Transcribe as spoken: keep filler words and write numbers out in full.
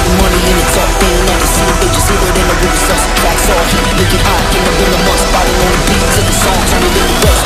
Getting money in the top, they ain't never seen. They just hear it in the roof, sus. Tracks all heat, make it hot, in the in the must. Body on the beat, till the song turn it into rust.